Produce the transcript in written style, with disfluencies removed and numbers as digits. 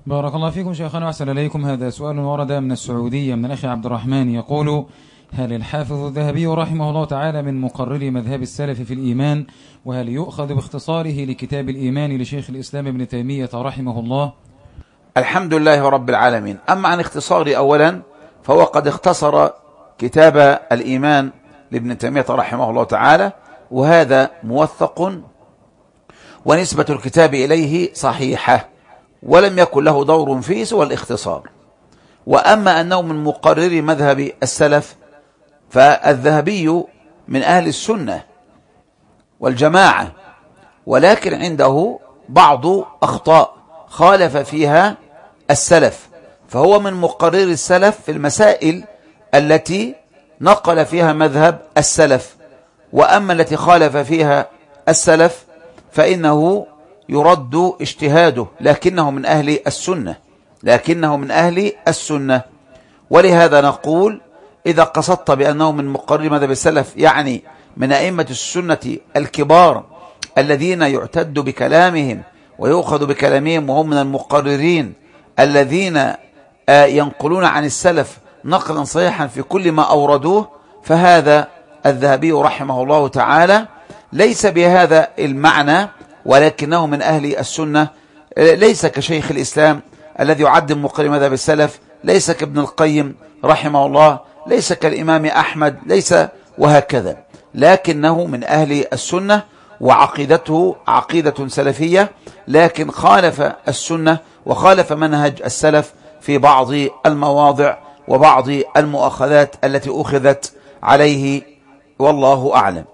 بارك الله فيكم شيخنا وأحسن إليكم. هذا سؤال ورد من السعودية من الأخ عبد الرحمن يقول: هل الحافظ الذهبي رحمه الله تعالى من مقرري مذهب السلف في الإيمان؟ وهل يؤخذ باختصاره لكتاب الإيمان لشيخ الإسلام ابن تيمية رحمه الله؟ الحمد لله رب العالمين. أما عن اختصاري أولا فهو قد اختصر كتاب الإيمان لابن تيمية رحمه الله تعالى، وهذا موثق ونسبة الكتاب إليه صحيحة، ولم يكن له دور فيه سوى الاختصار. وأما أنه من مقرري مذهب السلف فالذهبي من أهل السنة والجماعة، ولكن عنده بعض أخطاء خالف فيها السلف، فهو من مقرر السلف في المسائل التي نقل فيها مذهب السلف. وأما التي خالف فيها السلف فإنه يرد اجتهاده، لكنه من أهل السنة. ولهذا نقول إذا قصدت بأنه من مقرر مذهب السلف يعني من أئمة السنة الكبار الذين يعتد بكلامهم ويؤخذ بكلامهم، وهم من المقررين الذين ينقلون عن السلف نقلا صحيحا في كل ما أوردوه، فهذا الذهبي رحمه الله تعالى ليس بهذا المعنى، ولكنه من أهل السنة، ليس كشيخ الإسلام الذي يعد مقرر مذهب السلف، ليس كابن القيم رحمه الله، ليس كالإمام أحمد، ليس وهكذا، لكنه من أهل السنة وعقيدته عقيدة سلفية، لكن خالف السنة وخالف منهج السلف في بعض المواضع وبعض المؤاخذات التي أخذت عليه، والله أعلم.